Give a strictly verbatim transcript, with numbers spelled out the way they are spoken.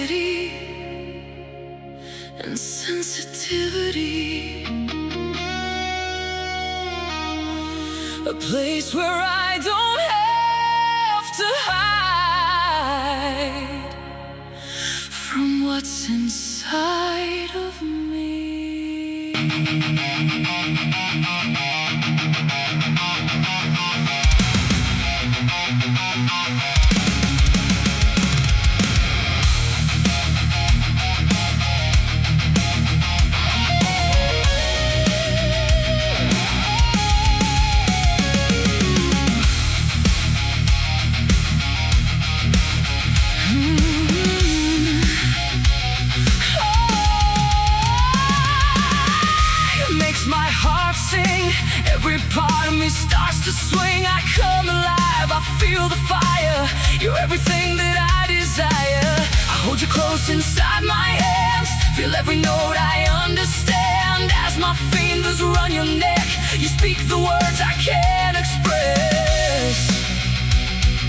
clarity and sensitivity. A place where I don't have to hide from what's inside of me. My heart sing, every part of me starts to swing. I come alive, I feel the fire. You're everything that I desire. I hold you close inside my hands, feel every note I understand. As my fingers run your neck, you speak the words I can't express.